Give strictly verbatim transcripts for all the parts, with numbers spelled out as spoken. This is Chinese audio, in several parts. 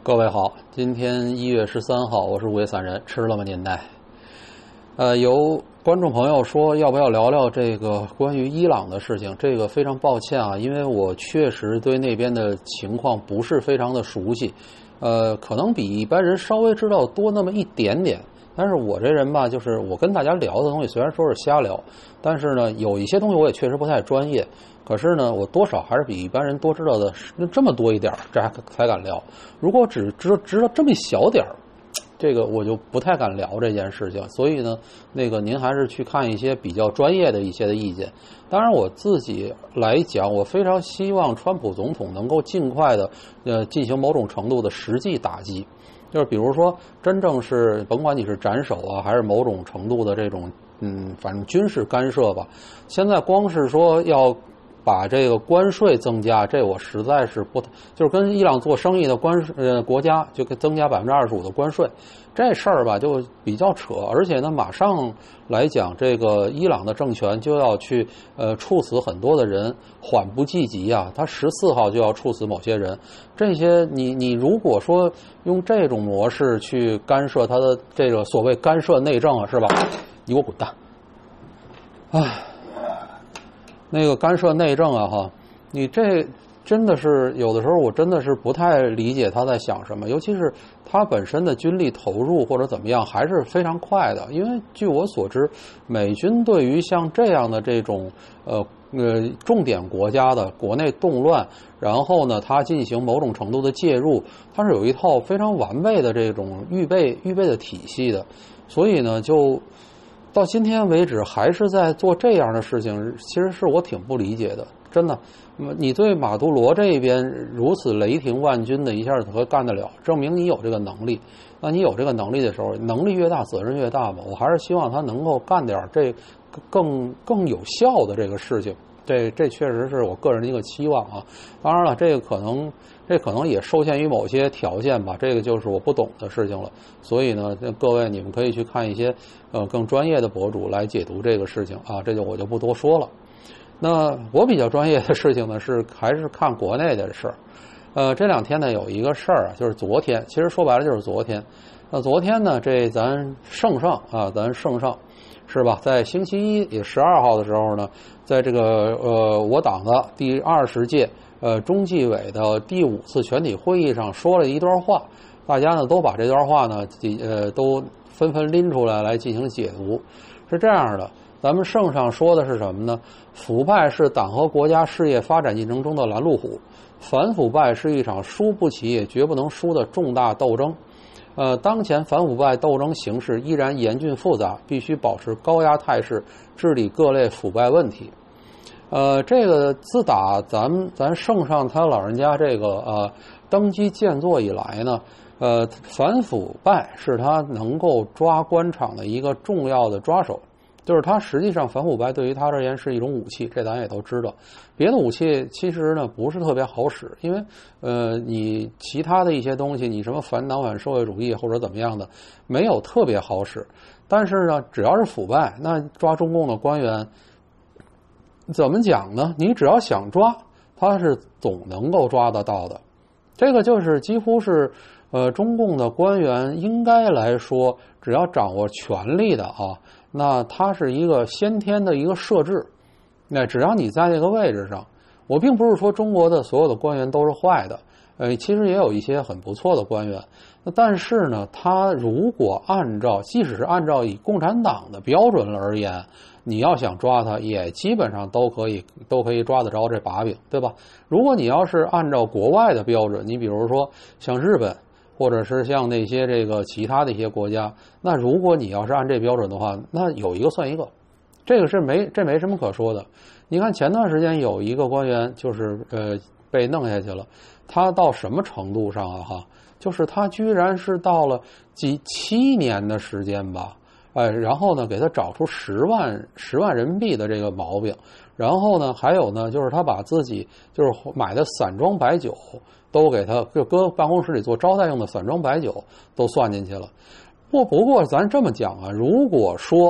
各位好，今天一月十三号，我是午夜散人，吃了吗您呢？呃，有观众朋友说要不要聊聊这个关于伊朗的事情？这个非常抱歉啊，因为我确实对那边的情况不是非常的熟悉，呃，可能比一般人稍微知道多那么一点点。但是我这人吧，就是我跟大家聊的东西虽然说是瞎聊，但是呢，有一些东西我也确实不太专业。可是呢，我多少还是比一般人多知道的这么多一点，这还才敢聊。如果只知知道这么一小点儿，这个我就不太敢聊这件事情。所以呢，那个您还是去看一些比较专业的一些的意见。当然，我自己来讲，我非常希望川普总统能够尽快的呃进行某种程度的实际打击。就是比如说，真正是甭管你是斩首啊，还是某种程度的这种嗯，反正军事干涉吧。现在光是说要把这个关税增加，这我实在是不，就是跟伊朗做生意的关呃国家就增加百分之二十五的关税，这事儿吧就比较扯。而且呢，马上来讲，这个伊朗的政权就要去呃处死很多的人，缓不济急啊，他十四号就要处死某些人。这些你你如果说用这种模式去干涉他的这个所谓干涉内政啊，是吧？你给我滚蛋！唉。那个干涉内政啊，哈，你这真的是有的时候我真的是不太理解他在想什么，尤其是他本身的军力投入或者怎么样还是非常快的。因为据我所知，美军对于像这样的这种呃呃重点国家的国内动乱，然后呢，他进行某种程度的介入，他是有一套非常完备的这种预备预备的体系的，所以呢，就。到今天为止还是在做这样的事情，其实是我挺不理解的，真的。你对马杜罗这边如此雷霆万钧的一下子可干得了，证明你有这个能力。那你有这个能力的时候，能力越大责任越大嘛。我还是希望他能够干点这更更有效的这个事情。这这确实是我个人的一个期望啊。当然了，这个可能这可能也受限于某些条件吧，这个就是我不懂的事情了。所以呢，各位你们可以去看一些呃更专业的博主来解读这个事情啊，这就我就不多说了。那我比较专业的事情呢，是还是看国内的事儿。呃，这两天呢有一个事儿啊，就是昨天，其实说白了就是昨天。那昨天呢，这咱圣上啊，咱圣上。是吧？在星期一也十二号的时候呢，在这个呃我党的第二十届呃中纪委的第五次全体会议上说了一段话，大家呢都把这段话呢呃都纷纷拎出来来进行解读。是这样的，咱们圣上说的是什么呢？腐败是党和国家事业发展进程中的拦路虎，反腐败是一场输不起也绝不能输的重大斗争。呃，当前反腐败斗争形势依然严峻复杂，必须保持高压态势，治理各类腐败问题。呃，这个自打咱们咱圣上他老人家这个呃登基建作以来呢，呃，反腐败是他能够抓官场的一个重要的抓手。就是它实际上反腐败对于他而言是一种武器，这咱也都知道。别的武器其实呢不是特别好使，因为呃你其他的一些东西，你什么反党反社会主义或者怎么样的，没有特别好使。但是呢，只要是腐败，那抓中共的官员，怎么讲呢？你只要想抓，他是总能够抓得到的。这个就是几乎是呃中共的官员应该来说，只要掌握权力的啊。那它是一个先天的一个设置，那只要你在这个位置上，我并不是说中国的所有的官员都是坏的，呃，其实也有一些很不错的官员。但是呢，他如果按照，即使是按照以共产党的标准而言，你要想抓他，也基本上都可以都可以抓得着这把柄，对吧？如果你要是按照国外的标准，你比如说像日本。或者是像那些这个其他的一些国家，那如果你要是按这标准的话，那有一个算一个，这个是没这没什么可说的。你看前段时间有一个官员就是呃被弄下去了，他到什么程度上啊哈？就是他居然是到了几七年的时间吧，哎，然后呢给他找出十万十万人民币的这个毛病，然后呢还有呢就是他把自己就是买的散装白酒。都给他就搁办公室里做招待用的散装白酒都算进去了。不不过咱这么讲啊，如果说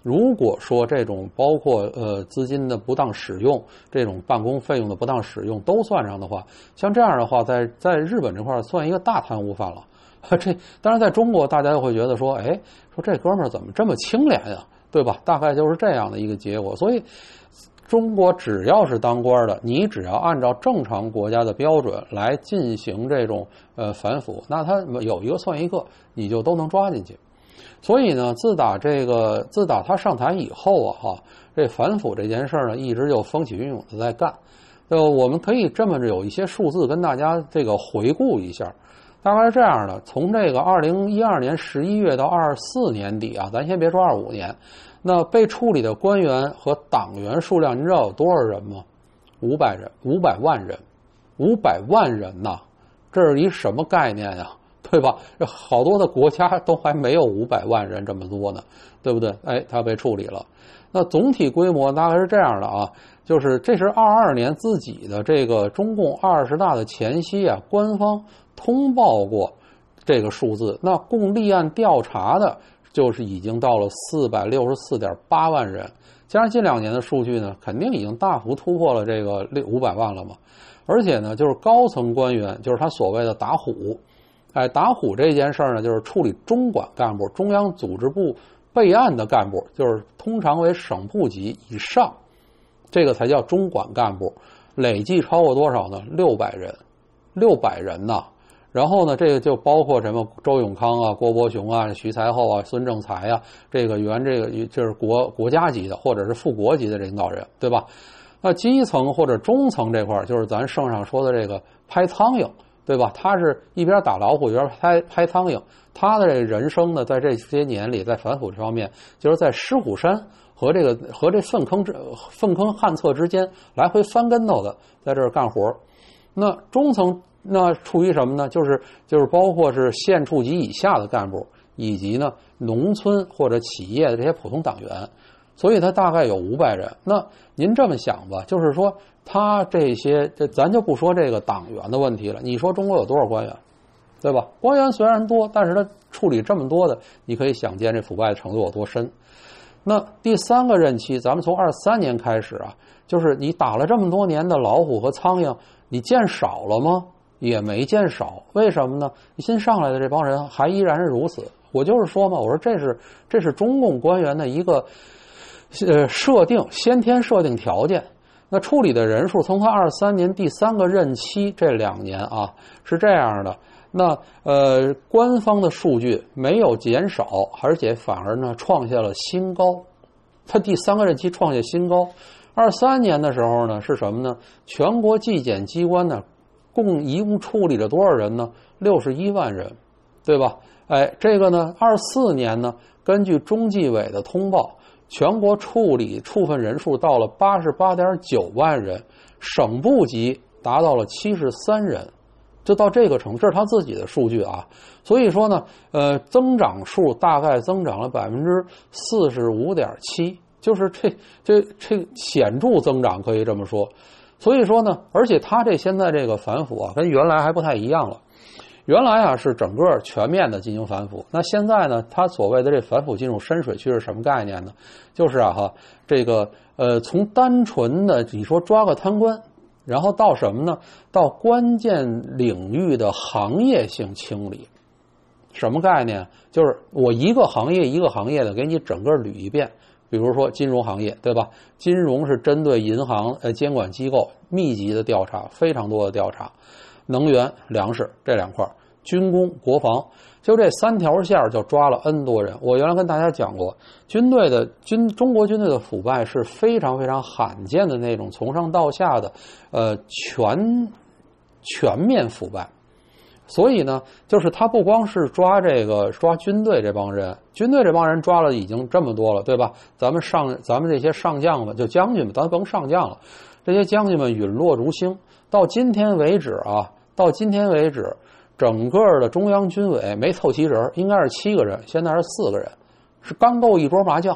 如果说这种包括呃资金的不当使用，这种办公费用的不当使用都算上的话，像这样的话，在在日本这块算一个大贪污犯了。这当然在中国大家又会觉得说，哎，说这哥们儿怎么这么清廉呀，对吧？大概就是这样的一个结果。所以中国只要是当官的，你只要按照正常国家的标准来进行这种呃反腐，那他有一个算一个，你就都能抓进去。所以呢，自打这个自打他上台以后啊，哈，这反腐这件事呢，一直就风起云涌的在干。呃，我们可以这么着有一些数字跟大家这个回顾一下。大概是这样的，从这个二零一二年十一月到二四年底啊，咱先别说二五年，那被处理的官员和党员数量，您知道有多少人吗？五百人，五百万人，五百万人呐！这是一什么概念呀？对吧？好多的国家都还没有五百万人这么多呢，对不对？哎，他被处理了。那总体规模大概是这样的啊，就是这是二二年自己的这个中共二十大的前夕啊，官方通报过这个数字，那共立案调查的就是已经到了四百六十四点八万人，加上近两年的数据呢，肯定已经大幅突破了这个五百万了嘛。而且呢，就是高层官员，就是他所谓的打虎，哎，打虎这件事呢，就是处理中管干部、中央组织部备案的干部，就是通常为省部级以上，这个才叫中管干部，累计超过多少呢？六百人，六百人呐。然后呢，这个就包括什么周永康啊、郭伯雄啊、徐才厚啊、孙政才啊，这个原这个就是国国家级的或者是副国级的领导人，对吧？那基层或者中层这块，就是咱圣上说的这个拍苍蝇，对吧？他是一边打老虎一边拍拍苍蝇，他的这人生呢，在这些年里，在反腐这方面，就是在狮虎山和这个和这粪坑之粪坑旱厕之间来回翻跟头的，在这儿干活。那中层那处于什么呢？就是就是包括是县处级以下的干部，以及呢农村或者企业的这些普通党员，所以他大概有五百人。那您这么想吧，就是说他这些，这咱就不说这个党员的问题了。你说中国有多少官员，对吧？官员虽然多，但是他处理这么多的，你可以想见这腐败的程度有多深。那第三个任期，咱们从二三年开始啊，就是你打了这么多年的老虎和苍蝇，你见少了吗？也没见少。为什么呢？新上来的这帮人还依然是如此。我就是说嘛，我说这是这是中共官员的一个呃设定，先天设定条件。那处理的人数从他二三年第三个任期这两年啊是这样的。那呃，官方的数据没有减少，而且反而呢创下了新高。他第三个任期创下新高。二三年的时候呢是什么呢？全国纪检机关呢共一共处理了多少人呢？六十一万人，对吧？哎，这个呢，二四年呢，根据中纪委的通报，全国处理处分人数到了八十八点九万人，省部级达到了七十三人。就到这个程度，这是他自己的数据啊。所以说呢，呃，增长数大概增长了百分之四十五点七，就是这这这显著增长，可以这么说。所以说呢，而且他这现在这个反腐啊，跟原来还不太一样了。原来啊是整个全面的进行反腐，那现在呢，他所谓的这反腐进入深水区是什么概念呢？就是啊哈，这个呃，从单纯的你说抓个贪官，然后到什么呢？到关键领域的行业性清理。什么概念？就是我一个行业一个行业的给你整个捋一遍。比如说金融行业，对吧？金融是针对银行呃监管机构密集的调查，非常多的调查。能源、粮食这两块，军工、国防，就这三条线就抓了 N 多人。我原来跟大家讲过，军队的军中国军队的腐败是非常非常罕见的那种从上到下的呃全全面腐败。所以呢，就是他不光是抓这个抓军队这帮人，军队这帮人抓了已经这么多了，对吧？咱们上咱们这些上将们，就将军们，咱甭上将了，这些将军们陨落如星。到今天为止啊，到今天为止，整个的中央军委没凑齐人，应该是七个人，现在是四个人，是刚够一桌麻将。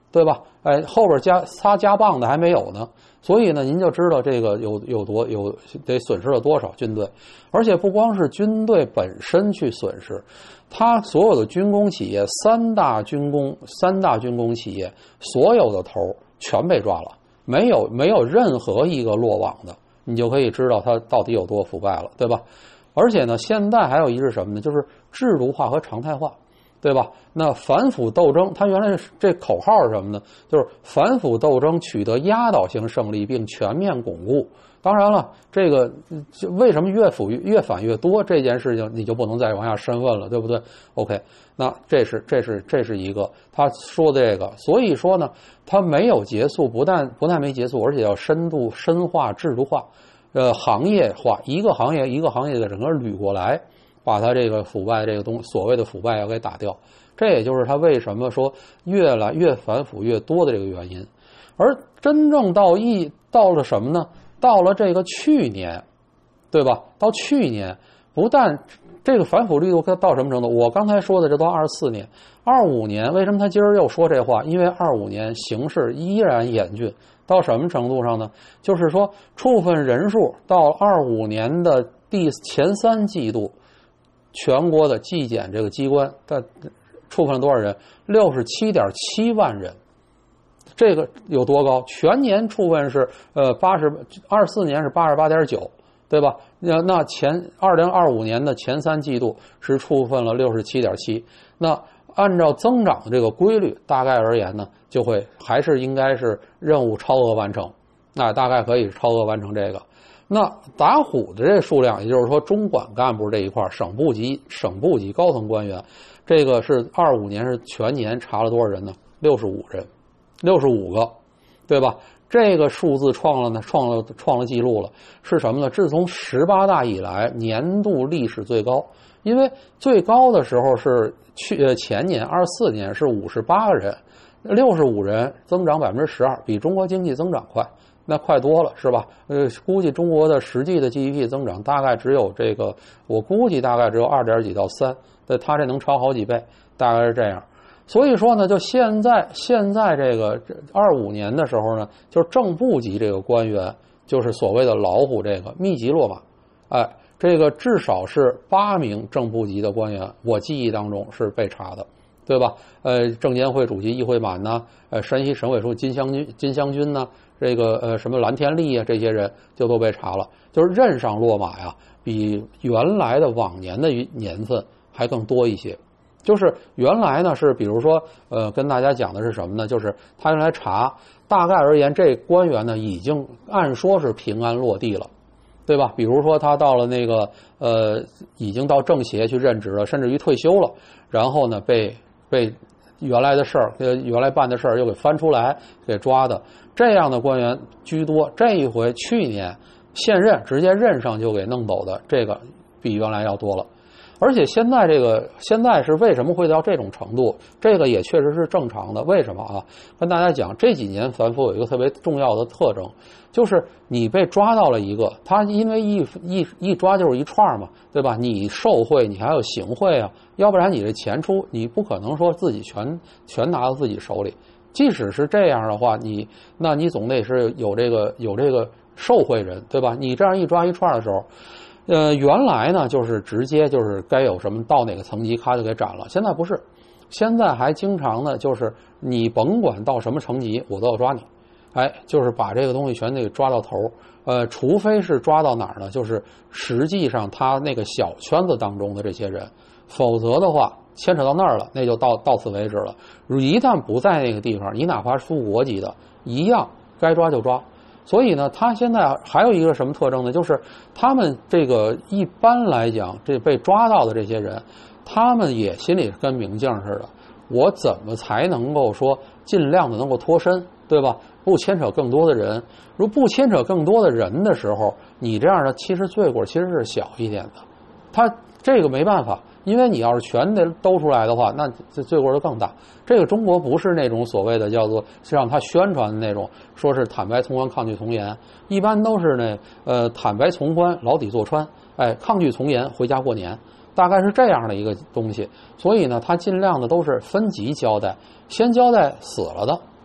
对吧？哎，后边加仨加棒的还没有呢，所以呢，您就知道这个有有多有得损失了多少军队，而且不光是军队本身去损失，他所有的军工企业，三大军工三大军工企业所有的头全被抓了，没有没有任何一个落网的，你就可以知道它到底有多腐败了，对吧？而且呢，现在还有一是什么呢？就是制度化和常态化。对吧？那反腐斗争，它原来这口号是什么呢？就是反腐斗争取得压倒性胜利并全面巩固。当然了，这个为什么越腐越反越多这件事情，你就不能再往下深问了，对不对 ？OK， 那这是这是这是一个他说的这个，所以说呢，他没有结束，不但不但没结束，而且要深度深化制度化，呃，行业化，一个行业一个行业的整个捋过来。把他这个腐败这个东所谓的腐败要给打掉，这也就是他为什么说越来越反腐越多的这个原因。而真正到一到了什么呢？到了这个去年，对吧？到去年，不但这个反腐力度到什么程度？我刚才说的这都二十四年，二五年为什么他今儿又说这话？因为二五年形势依然严峻，到什么程度上呢？就是说处分人数到二五年的第前三季度。全国的纪检这个机关，它处分了多少人？六十七点七万人，这个有多高？全年处分是呃八十二四年是八十八点九，对吧？那那前二零二五年的前三季度是处分了六十七点七，那按照增长的这个规律，大概而言呢，就会还是应该是任务超额完成，那大概可以超额完成这个。那打虎的这个数量，也就是说中管干部这一块，省部级省部级高层官员，这个是二五年是全年查了多少人呢？六十五人，六十五个，对吧？这个数字创了呢，创了创了记录了，是什么呢？自从十八大以来年度历史最高，因为最高的时候是去呃前年二四年是五十八个人，六十五人增长百分之十二，比中国经济增长快。那快多了是吧？呃，估计中国的实际的 G D P 增长大概只有这个，我估计大概只有二点几到三，对，它这能超好几倍，大概是这样。所以说呢，就现在现在这个二五年的时候呢，就是正部级这个官员，就是所谓的老虎这个密集落马，哎，这个至少是八名正部级的官员，我记忆当中是被查的。对吧？呃，证监会主席易会满呢，呃，山西省委书记金湘军、金湘军呢，这个呃什么蓝天利啊，这些人就都被查了，就是任上落马呀，比原来的往年的年份还更多一些。就是原来呢是，比如说，呃，跟大家讲的是什么呢？就是他原来查，大概而言，这官员呢已经按说是平安落地了。对吧？比如说他到了那个呃，已经到政协去任职了，甚至于退休了，然后呢被被原来的事儿，呃，原来办的事儿又给翻出来，给抓的，这样的官员居多。这一回去年现任直接任上就给弄走的，这个比原来要多了。而且现在这个现在是为什么会到这种程度？这个也确实是正常的。为什么啊？跟大家讲，这几年反腐有一个特别重要的特征，就是你被抓到了一个，他因为一一一抓就是一串嘛，对吧？你受贿，你还有行贿啊，要不然你这钱出，你不可能说自己全全拿到自己手里。即使是这样的话，你那你总得是有这个有这个受贿人，对吧？你这样一抓一串的时候。呃，原来呢就是直接就是该有什么到哪个层级，咔就给斩了。现在不是，现在还经常呢，就是你甭管到什么层级，我都要抓你。哎，就是把这个东西全得抓到头。呃，除非是抓到哪儿呢？就是实际上他那个小圈子当中的这些人，否则的话牵扯到那儿了，那就到到此为止了。一旦不在那个地方，你哪怕是副国级的，一样该抓就抓。所以呢，他现在还有一个什么特征呢？就是他们这个一般来讲，这被抓到的这些人，他们也心里跟明镜似的，我怎么才能够说尽量的能够脱身，对吧？不牵扯更多的人。如不牵扯更多的人的时候，你这样的其实罪过其实是小一点的。他这个没办法，因为你要是全得兜出来的话，那这罪过就更大。这个中国不是那种所谓的叫做让他宣传的那种，说是坦白从宽，抗拒从严，一般都是呢，呃，坦白从宽，牢底坐穿，哎，抗拒从严，回家过年，大概是这样的一个东西。所以呢，他尽量的都是分级交代，先交代死了的，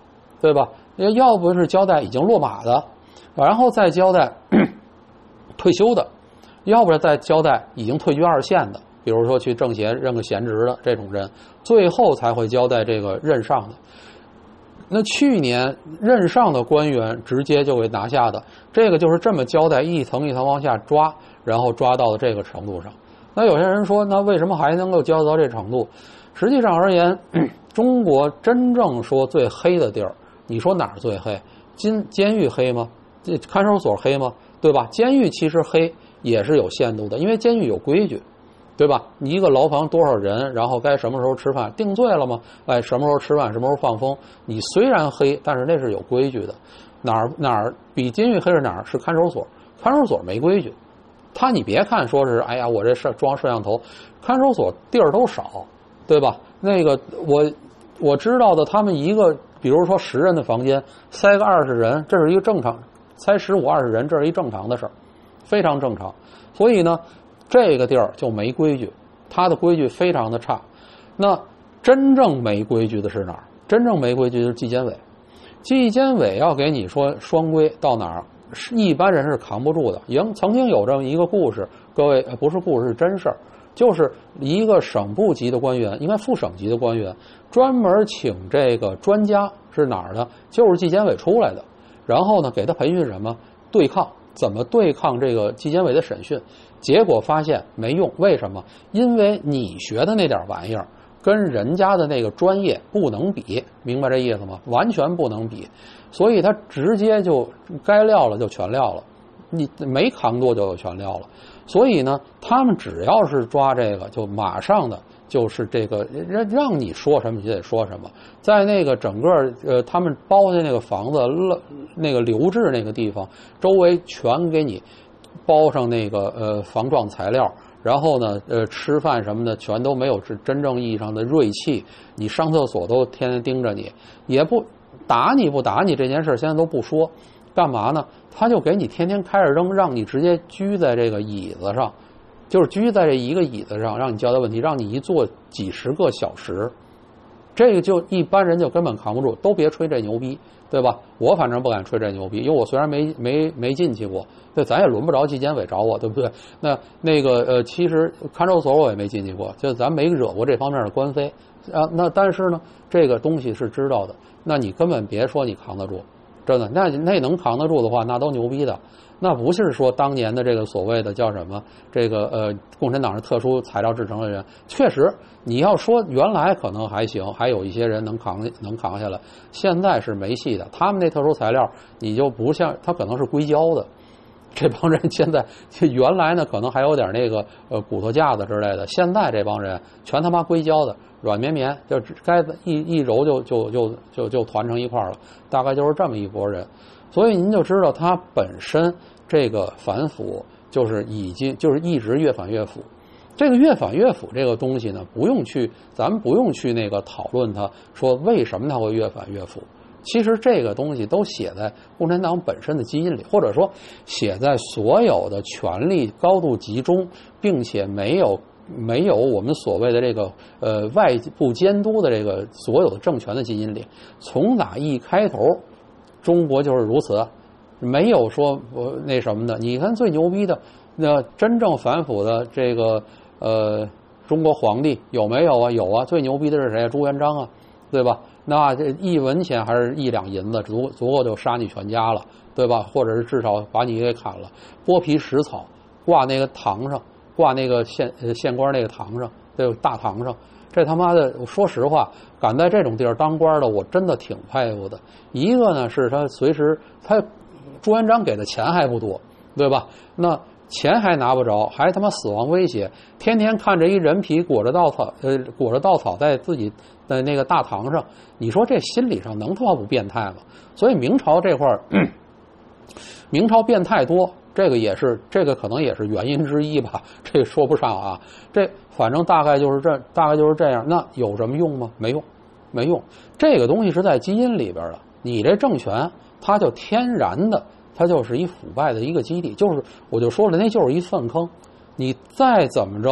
对吧？要不是交代已经落马的，然后再交代退休的，要不然再交代已经退居二线的，比如说去政协任个闲职的这种人，最后才会交代这个任上的。那去年任上的官员直接就给拿下的，这个就是这么交代，一层一层往下抓，然后抓到了这个程度上。那有些人说，那为什么还能够交代到这程度？实际上而言，中国真正说最黑的地儿，你说哪儿最黑？监监狱黑吗？这看守所黑吗？对吧？监狱其实黑也是有限度的，因为监狱有规矩，对吧？你一个牢房多少人，然后该什么时候吃饭，定罪了吗？哎，什么时候吃饭，什么时候放风？你虽然黑，但是那是有规矩的。哪儿哪儿比监狱黑是哪儿？是看守所，看守所没规矩。他你别看说是，哎呀，我这装摄像头，看守所地儿都少，对吧？那个我我知道的，他们一个比如说十人的房间塞个二十人，这是一个正常，塞十五二十人，这是一正常的事儿，非常正常。所以呢，这个地儿就没规矩，它的规矩非常的差。那真正没规矩的是哪儿？真正没规矩的是纪检委，纪检委要给你说双规到哪儿？一般人是扛不住的。曾曾经有这么一个故事，各位不是故事是真事儿，就是一个省部级的官员，应该副省级的官员，专门请这个专家是哪儿的？就是纪检委出来的，然后呢给他培训什么？对抗，怎么对抗这个纪检委的审讯？结果发现没用，为什么？因为你学的那点玩意儿跟人家的那个专业不能比，明白这意思吗？完全不能比。所以他直接就该撂了就全撂了，你没扛多久就全撂了。所以呢，他们只要是抓这个，就马上的就是这个让让你说什么你就得说什么。在那个整个呃他们包的那个房子那个留置那个地方，周围全给你包上那个呃防撞材料。然后呢，呃，吃饭什么的全都没有是真正意义上的锐气，你上厕所都天天盯着你，也不打你不打你这件事现在都不说，干嘛呢？他就给你天天开着扔，让你直接居在这个椅子上，就是居在这一个椅子上，让你交代问题，让你一坐几十个小时，这个就一般人就根本扛不住，都别吹这牛逼，对吧？我反正不敢吹这牛逼，因为我虽然没没没进去过，对，咱也轮不着纪检委找我，对不对？那那个呃，其实看守所我也没进去过，就咱没惹过这方面的官非啊。那但是呢，这个东西是知道的，那你根本别说你扛得住，真的，那那能扛得住的话，那都牛逼的。那不是说当年的这个所谓的叫什么这个呃共产党是特殊材料制成的人，确实你要说原来可能还行，还有一些人能扛能扛下来，现在是没戏的。他们那特殊材料你就不像他可能是硅胶的，这帮人现在原来呢可能还有点那个呃骨头架子之类的，现在这帮人全他妈硅胶的，软绵绵，就该一一揉就就就就就团成一块了，大概就是这么一拨人。所以您就知道他本身这个反腐就是已经就是一直越反越腐。这个越反越腐这个东西呢，不用去咱们不用去那个讨论它，说为什么它会越反越腐。其实这个东西都写在共产党本身的基因里，或者说写在所有的权力高度集中，并且没有没有我们所谓的这个呃外部监督的这个所有的政权的基因里。从打一开头，中国就是如此，没有说呃那什么的。你看最牛逼的那真正反腐的这个呃中国皇帝有没有啊？有啊，最牛逼的是谁啊？朱元璋啊，对吧？那这一文钱还是一两银子，足足够就杀你全家了，对吧？或者是至少把你给砍了，剥皮食草，挂那个堂上，挂那个县呃县官那个堂上，这个大堂上。这他妈的，说实话，敢在这种地儿当官的，我真的挺佩服的。一个呢是他随时，他朱元璋给的钱还不多，对吧？那钱还拿不着，还他妈死亡威胁，天天看着一人皮裹着稻草，呃，裹着稻草在自己的那个大堂上，你说这心理上能他妈不变态吗？所以明朝这块儿，明朝变态多。这个也是，这个可能也是原因之一吧，这个说不上啊。这反正大概就是这，大概就是这样。那有什么用吗？没用，没用。这个东西是在基因里边的。你这政权，它就天然的，它就是一腐败的一个基地。就是我就说了，那就是一粪坑。你再怎么着，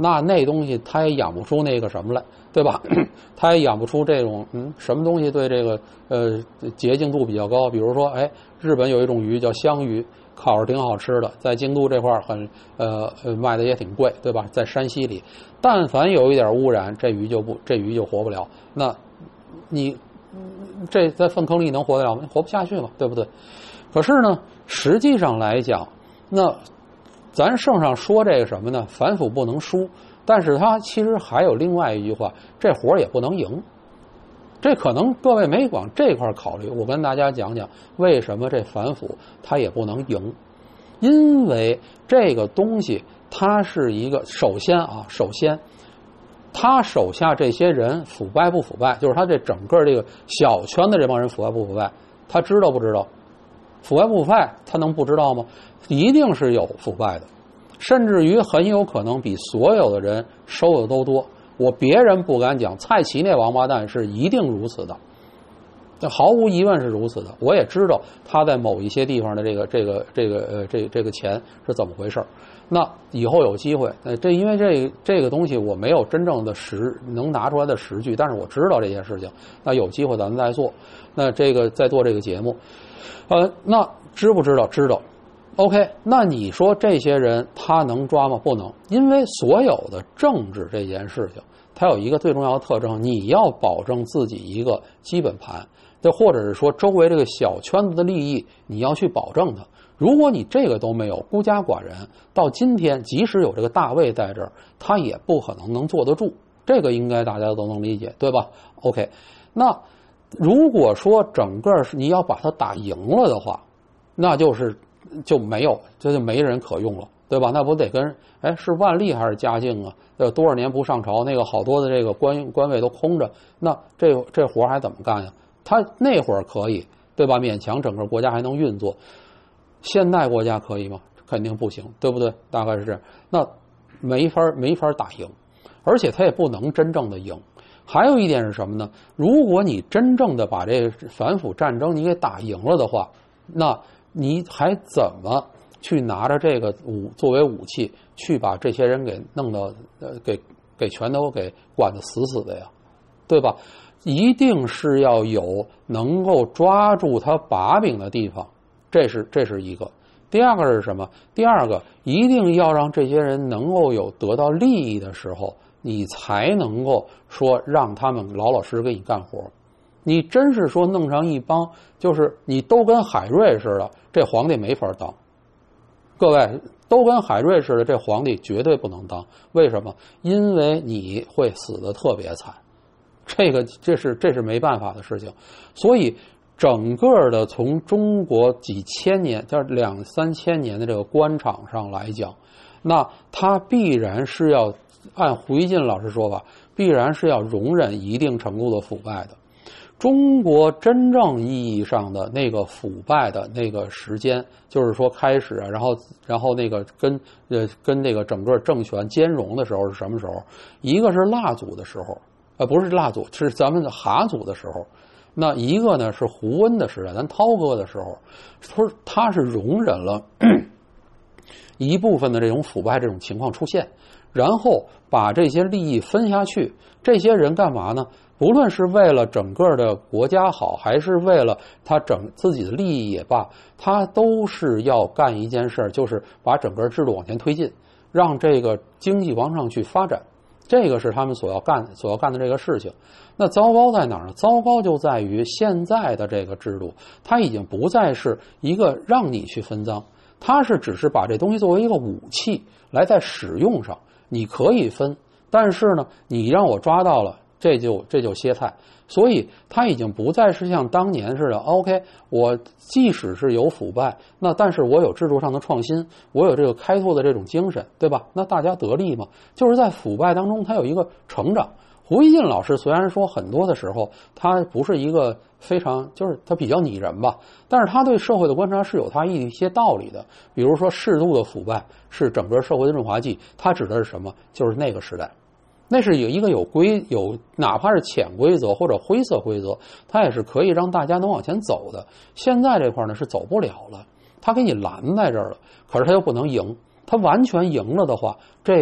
那那东西它也养不出那个什么来，对吧？它也养不出这种嗯什么东西对这个呃洁净度比较高。比如说，哎，日本有一种鱼叫香鱼，烤着挺好吃的，在京都这块很呃呃卖的也挺贵，对吧？在山西里，但凡有一点污染，这鱼就不这鱼就活不了。那你这在粪坑里能活得了吗？活不下去嘛，对不对？可是呢，实际上来讲，那咱圣上说这个什么呢？反腐不能输，但是他其实还有另外一句话，这活也不能赢。这可能各位没往这块考虑，我跟大家讲讲为什么这反腐它也不能赢。因为这个东西它是一个，首先啊，首先他手下这些人腐败不腐败，就是他这整个这个小圈的这帮人腐败不腐败，他知道不知道？腐败不腐败他能不知道吗？一定是有腐败的，甚至于很有可能比所有的人收的都多。我别人不敢讲，蔡奇那王八蛋是一定如此的，这毫无疑问是如此的。我也知道他在某一些地方的这个这个这个呃这这个钱是怎么回事。那以后有机会，呃，这因为这这个东西我没有真正的实能拿出来的实据，但是我知道这件事情。那有机会咱们再做，那这个再做这个节目，呃，那知不知道？知道。OK， 那你说这些人他能抓吗？不能，因为所有的政治这件事情，它有一个最重要的特征，你要保证自己一个基本盘，就或者是说周围这个小圈子的利益，你要去保证它。如果你这个都没有，孤家寡人，到今天即使有这个大卫在这儿，他也不可能能坐得住。这个应该大家都能理解，对吧 ？OK， 那如果说整个你要把它打赢了的话，那就是就没有，这就没人可用了，对吧？那不得跟哎是万历还是嘉靖啊？有多少年不上朝，那个好多的这个官官位都空着，那这这活还怎么干呀？他那会儿可以，对吧？勉强整个国家还能运作。现代国家可以吗？肯定不行，对不对？大概是这样。那没法没法打赢，而且他也不能真正的赢。还有一点是什么呢？如果你真正的把这反腐战争你给打赢了的话，那你还怎么去拿着这个武作为武器去把这些人给弄到呃给给全都给管得死死的呀，对吧？一定是要有能够抓住他把柄的地方。这是这是一个，第二个是什么？第二个一定要让这些人能够有得到利益的时候，你才能够说让他们老老实实给你干活。你真是说弄上一帮，就是你都跟海瑞似的，这皇帝没法当。各位都跟海瑞似的，这皇帝绝对不能当。为什么？因为你会死得特别惨，这个这是这是没办法的事情，所以。整个的从中国几千年，叫两三千年的这个官场上来讲，那它必然是要按胡锡进老师说法，必然是要容忍一定程度的腐败的。中国真正意义上的那个腐败的那个时间，就是说开始啊，然后然后那个跟呃跟那个整个政权兼容的时候是什么时候？一个是蜡祖的时候，呃不是蜡祖，是咱们的哈祖的时候。那一个呢是胡温的时代，咱涛哥的时候，说他是容忍了一部分的这种腐败这种情况出现，然后把这些利益分下去。这些人干嘛呢？不论是为了整个的国家好，还是为了他整自己的利益也罢，他都是要干一件事，就是把整个制度往前推进，让这个经济往上去发展。这个是他们所要干所要干的这个事情。那糟糕在哪儿呢？糟糕就在于现在的这个制度，它已经不再是一个让你去分赃，它是只是把这东西作为一个武器来在使用上，你可以分，但是呢，你让我抓到了，这就这就歇菜。所以它已经不再是像当年似的 OK， 我即使是有腐败，那但是我有制度上的创新，我有这个开拓的这种精神，对吧？那大家得利嘛，就是在腐败当中它有一个成长。胡锡进老师虽然说很多的时候他不是一个非常，就是他比较拟人吧，但是他对社会的观察是有他一些道理的。比如说适度的腐败是整个社会的润滑剂，他指的是什么？就是那个时代，那是有一个有规有哪怕是潜规则或者灰色规则，它也是可以让大家能往前走的。现在这块呢是走不了了，他给你拦在这儿了，可是他又不能赢，他完全赢了的话，这个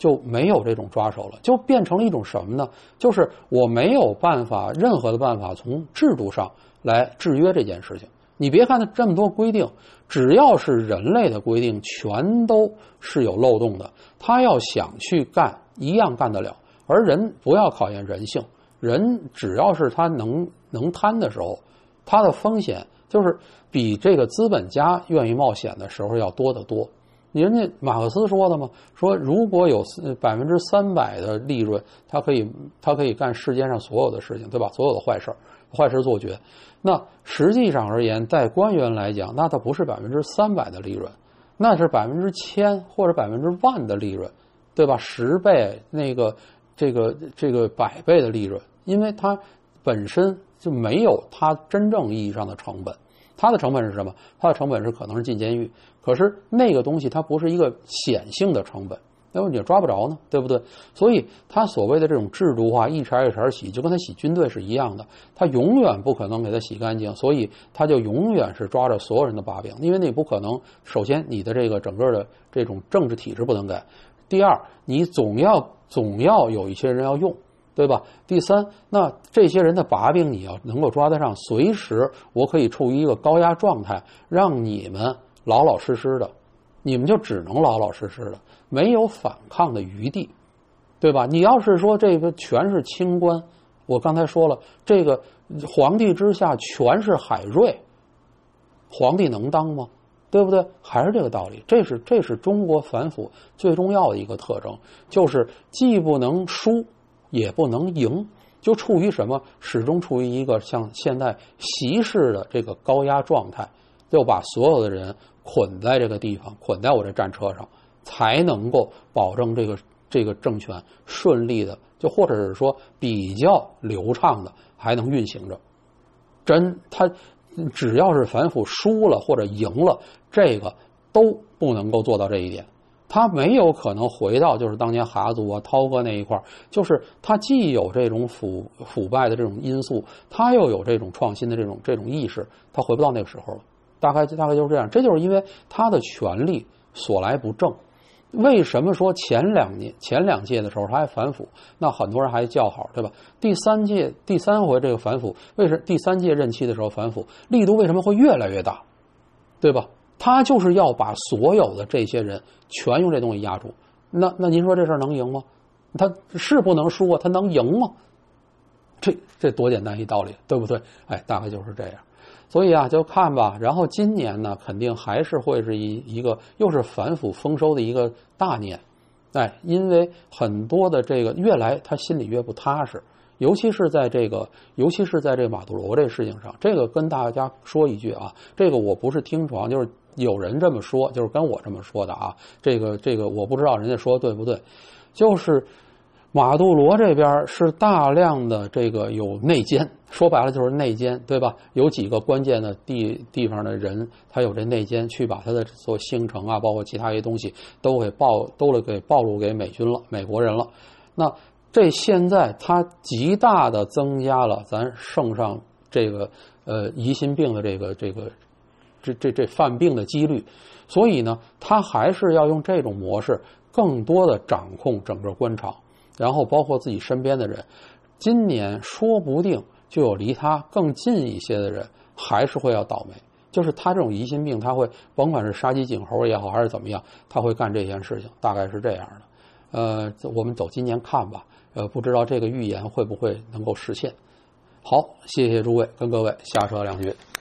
就没有这种抓手了，就变成了一种什么呢？就是我没有办法，任何的办法从制度上来制约这件事情。你别看它这么多规定，只要是人类的规定，全都是有漏洞的。他要想去干，一样干得了。而人不要考验人性，人只要是他能能贪的时候，他的风险就是比这个资本家愿意冒险的时候要多得多。人家马克思说的嘛，说如果有百分之三百的利润，他可以他可以干世界上所有的事情，对吧？所有的坏事，坏事做绝。那实际上而言，在官员来讲，那它不是百分之三百的利润，那是百分之千或者百分之万的利润，对吧？十倍那个这个这个百倍的利润，因为它本身就没有它真正意义上的成本。它的成本是什么？它的成本是可能是进监狱，可是那个东西它不是一个显性的成本，那么你抓不着呢，对不对？所以它所谓的这种制度化，一茬一茬洗，就跟它洗军队是一样的，它永远不可能给它洗干净，所以它就永远是抓着所有人的把柄，因为你不可能，首先你的这个整个的这种政治体制不能改，第二，你总要总要有一些人要用。对吧？第三，那这些人的把柄你要能够抓得上，随时我可以处于一个高压状态，让你们老老实实的，你们就只能老老实实的，没有反抗的余地，对吧？你要是说这个全是清官，我刚才说了，这个皇帝之下全是海瑞，皇帝能当吗？对不对？还是这个道理，这是这是中国反腐最重要的一个特征，就是既不能输。也不能赢，就处于什么？始终处于一个像现在习式的这个高压状态，就把所有的人捆在这个地方，捆在我这战车上，才能够保证这个这个政权顺利的，就或者是说比较流畅的还能运行着。真他只要是反腐输了或者赢了，这个都不能够做到这一点。他没有可能回到就是当年哈族啊、涛哥那一块，就是他既有这种腐腐败的这种因素，他又有这种创新的这种这种意识，他回不到那个时候了。大概大概就是这样，这就是因为他的权力所来不正。为什么说前两年前两届的时候他还反腐？那很多人还叫好，对吧？第三届第三回这个反腐，为什么第三届任期的时候反腐力度为什么会越来越大？对吧？他就是要把所有的这些人全用这东西压住。那那您说这事儿能赢吗？他是不能输啊，他能赢吗？这这多简单一道理，对不对？哎，大概就是这样。所以啊，就看吧。然后今年呢，肯定还是会是一一个又是反腐丰收的一个大年。哎，因为很多的这个越来他心里越不踏实。尤其是在这个，尤其是在这个马杜罗这事情上，这个跟大家说一句啊，这个我不是听传，就是有人这么说，就是跟我这么说的啊。这个这个我不知道人家说对不对，就是马杜罗这边是大量的这个有内奸，说白了就是内奸，对吧？有几个关键的地地方的人，他有这内奸去把他的所行程啊，包括其他一些东西都给暴都给暴露给美军了，美国人了。那这现在它极大的增加了咱圣上这个呃疑心病的这个这个这这这犯病的几率，所以呢，他还是要用这种模式更多的掌控整个官场，然后包括自己身边的人。今年说不定就有离他更近一些的人还是会要倒霉，就是他这种疑心病，他会甭管是杀鸡儆猴也好还是怎么样，他会干这件事情，大概是这样的。呃，我们走今年看吧。呃，不知道这个预言会不会能够实现。好，谢谢诸位，跟各位瞎扯两句。